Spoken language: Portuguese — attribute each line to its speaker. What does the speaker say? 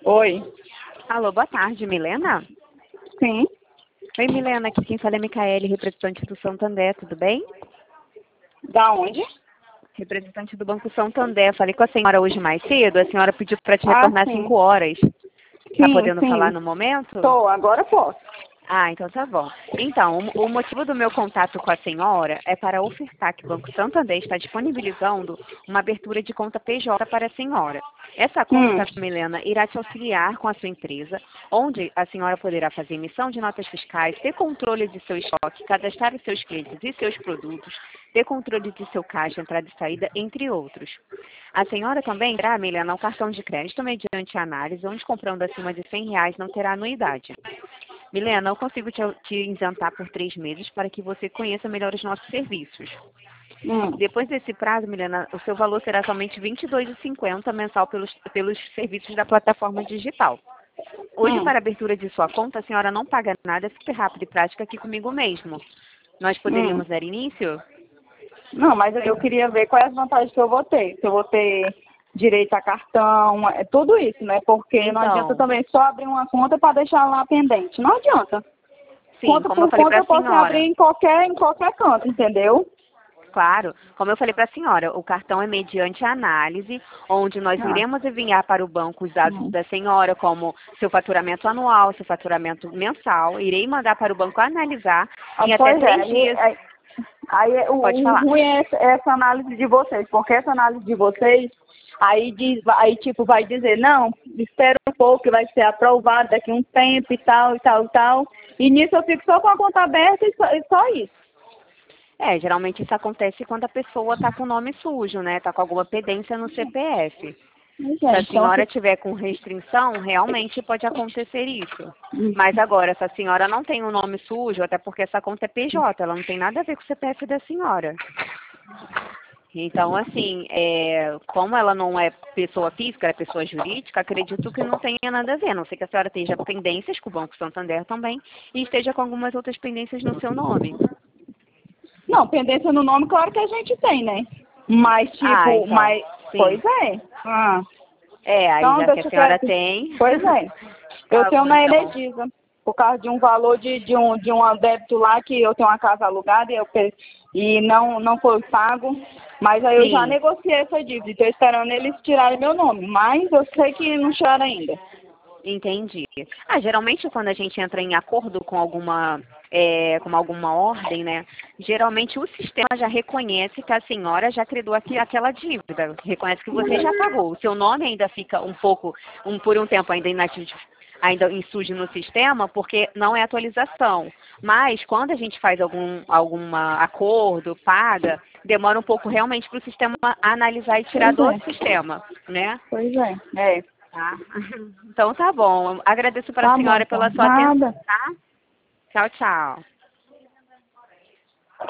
Speaker 1: Oi.
Speaker 2: Alô, boa tarde, Milena?
Speaker 1: Sim.
Speaker 2: Oi, Milena, aqui quem fala é Micaele, representante do Santander, tudo bem?
Speaker 1: Da onde?
Speaker 2: Representante do Banco Santander. Falei com a senhora hoje mais cedo, a senhora pediu para te retornar às
Speaker 1: Sim.
Speaker 2: 5 horas. Tá
Speaker 1: Sim,
Speaker 2: podendo falar
Speaker 1: sim.
Speaker 2: no momento?
Speaker 1: Tô, agora posso.
Speaker 2: Ah, então tá bom. Então, o motivo do meu contato com a senhora é para ofertar que o Banco Santander está disponibilizando uma abertura de conta PJ para a senhora. Essa conta, Milena, irá te auxiliar com a sua empresa, onde a senhora poderá fazer emissão de notas fiscais, ter controle de seu estoque, cadastrar os seus clientes e seus produtos, ter controle de seu caixa, entrada e saída, entre outros. A senhora também terá, Milena, um cartão de crédito mediante análise, onde comprando acima de R$ 100 não terá anuidade. Milena, eu consigo te isentar por 3 meses para que você conheça melhor os nossos serviços. Depois desse prazo, Milena, o seu valor será somente R$ 22,50 mensal pelos serviços da plataforma digital. Hoje, para a abertura de sua conta, a senhora não paga nada, é super rápido e prática aqui comigo mesmo. Nós poderíamos dar início?
Speaker 1: Não, mas eu queria ver quais as vantagens que eu vou ter. Se eu vou ter direito a cartão, tudo isso, né? Porque não adianta
Speaker 2: Então,
Speaker 1: também só abrir uma conta para deixar lá pendente. Não adianta.
Speaker 2: sim,
Speaker 1: Conta
Speaker 2: como eu
Speaker 1: por
Speaker 2: falei
Speaker 1: conta
Speaker 2: para
Speaker 1: eu
Speaker 2: a
Speaker 1: posso abrir
Speaker 2: senhora.
Speaker 1: em qualquer canto, entendeu?
Speaker 2: Claro, como eu falei para a senhora, o cartão é mediante análise, onde nós
Speaker 1: Ah.
Speaker 2: iremos enviar para o banco os dados da senhora, como seu faturamento anual, seu faturamento mensal, irei mandar para o banco analisar em até
Speaker 1: Pois
Speaker 2: 3 dias.
Speaker 1: Aí
Speaker 2: Pode
Speaker 1: o
Speaker 2: falar.
Speaker 1: ruim é essa análise de vocês, porque essa análise de vocês, aí tipo vai dizer, não, espera um pouco que vai ser aprovado daqui a um tempo e tal, e tal, e tal. E nisso eu fico só com a conta aberta e só isso.
Speaker 2: Geralmente isso acontece quando a pessoa está com o nome sujo, né? Está com alguma pendência no CPF. Se a
Speaker 1: Então,
Speaker 2: senhora tiver com restrição, realmente pode acontecer isso. Mas agora, se a senhora não tem o nome sujo, até porque essa conta é PJ, ela não tem nada a ver com o CPF da senhora. Então, assim, como ela não é pessoa física, é pessoa jurídica, acredito que não tenha nada a ver. A não sei que a senhora esteja com pendências com o Banco Santander também e esteja com algumas outras pendências no seu nome.
Speaker 1: não, pendência no nome, claro que a gente tem, né? Mas tipo,
Speaker 2: Então,
Speaker 1: pois
Speaker 2: sim.
Speaker 1: é.
Speaker 2: Aí
Speaker 1: Então,
Speaker 2: já que a
Speaker 1: deixa eu
Speaker 2: senhora
Speaker 1: ver.
Speaker 2: tem.
Speaker 1: Pois é. Eu
Speaker 2: Tá
Speaker 1: tenho
Speaker 2: bom,
Speaker 1: na
Speaker 2: então.
Speaker 1: Energisa, por causa de um valor de um débito lá que eu tenho uma casa alugada e não foi pago. Mas aí eu já
Speaker 2: Sim,
Speaker 1: negociei essa dívida, estou esperando eles tirarem meu nome. Mas eu sei que não tiraram ainda.
Speaker 2: entendi. Geralmente quando a gente entra em acordo com alguma ordem, né? Geralmente o sistema já reconhece que a senhora já creditou aquela dívida, reconhece que você já pagou. O seu nome ainda fica por um tempo ainda inativo, ainda insurge no sistema, porque não é atualização. Mas quando a gente faz algum acordo, paga, demora um pouco realmente para o sistema analisar e tirar
Speaker 1: Pois
Speaker 2: do
Speaker 1: é,
Speaker 2: sistema, né?
Speaker 1: pois é. É.
Speaker 2: Tá? Então tá bom. Agradeço para a
Speaker 1: Tá bom,
Speaker 2: senhora
Speaker 1: então.
Speaker 2: pela sua atenção,
Speaker 1: Nada.
Speaker 2: tá? Tchau, tchau.